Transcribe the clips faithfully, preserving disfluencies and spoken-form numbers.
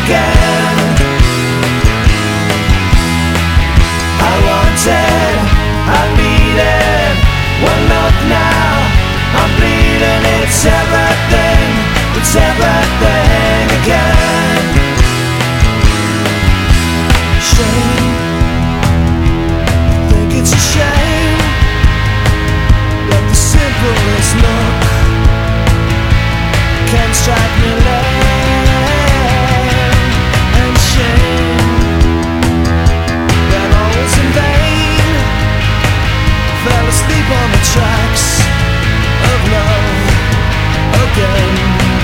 again. I wanted, I needed one look now. I'm bleeding, it's everything, it's everything again. Shame, I think it's a shame that the simplest look can strike me lame. And shame that all was in vain. Fell asleep on the tracks of love again.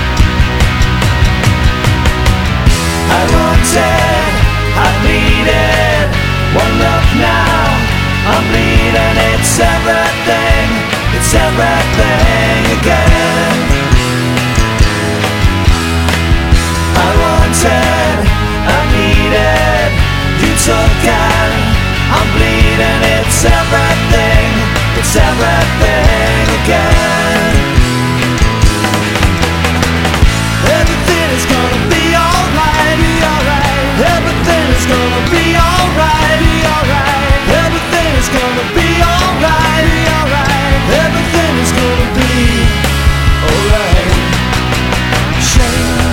I wanted, I needed one look now. I'm bleeding, it's everything, it's everything again. I wanted, I needed, you took and I'm bleeding, it's everything, it's everything again. Everything is gonna be alright, be alright. Everything is gonna be alright, be alright. Everything is gonna be alright, be alright. Everything is gonna be alright. Shame,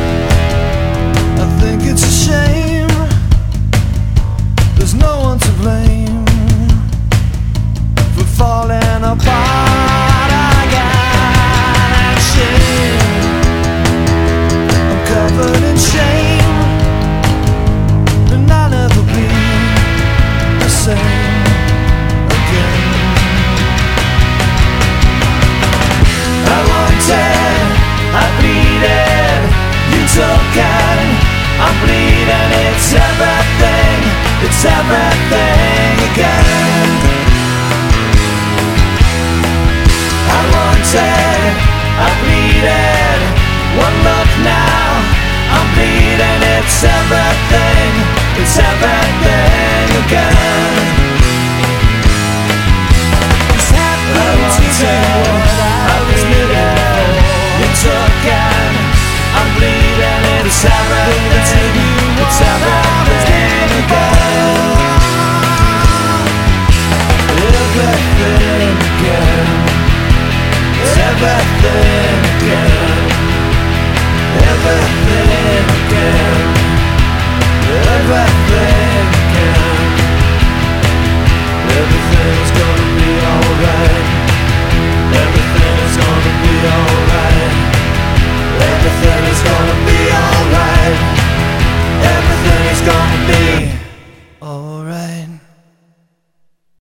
I think it's a shame. There's no one to blame for falling apart again. Shame, I'm covered in shame, and I'll never be the same again. I wanted, I needed, you took and I'm bleeding, it's everything, it's everything again. I wanted, I needed, one look now, I'm bleeding, it's everything, it's everything.